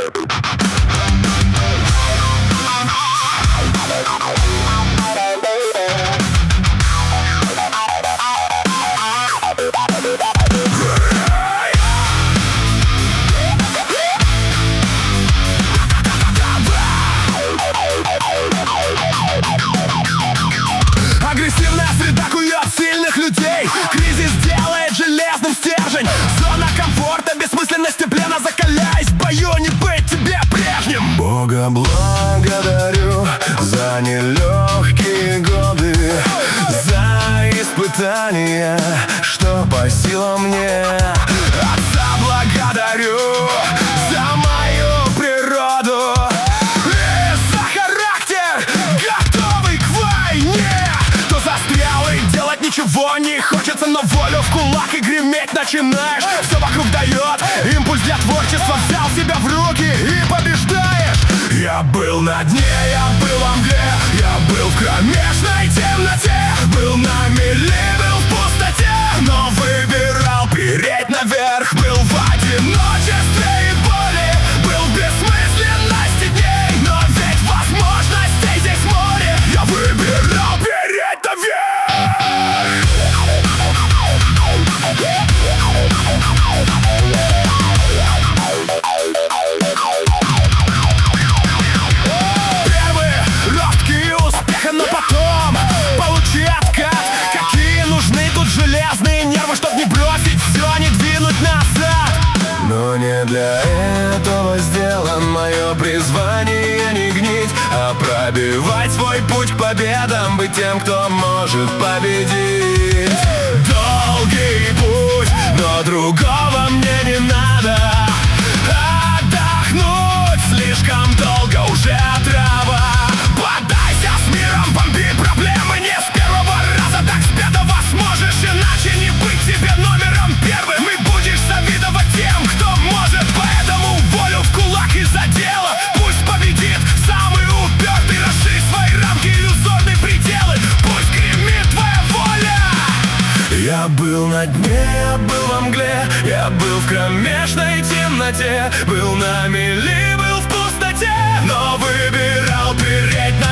Агрессивная среда кует сильных людей. Кризис делает железным стержень. Зона комфорта, бессмысленности плена. Закаляясь в бою, не быть тебе прежним. Бога благодарю за нелегкие годы, за испытания, что по силам мне. Отца благодарю за мою природу и за характер, готовый к войне. Кто застрял и делать ничего не хочется, но волю в кулак и греметь начинаешь. Все вокруг дает импульс для творчества. Взял себя в руки и побеждаешь. Я был на дне, я был во мгле, я был в кромешной темноте. Был на мели, был в пустоте, но выбирал переть наверх. Был в одиночестве и боли, был в бессмысленности дней. Но ведь возможностей здесь море. Я выбирал переть наверх. Первые ростки успеха, но потом получи откат. Какие нужны тут железные нервы, чтоб не бросить все, не двинуть назад. Но не для этого сделан мое призвание. Не гнить, а пробивать свой путь к победам. Быть тем, кто может победить. Долгий путь, Но другого мне не надо. отдохнуть слишком долго уже трава. Бодайся с миром, бомби проблемы не с первого раза. Так с пятого сможешь, иначе не быть тебе номером первым. И будешь завидовать тем, кто может. Поэтому волю в кулак и за дело. Пусть победит самый упертый. Расширь свои рамки, иллюзорные пределы. Пусть гремит твоя воля. Я был на дне, я был во мгле, я был в кромешной темноте. Был на мели, был в пустоте, но выбирал переть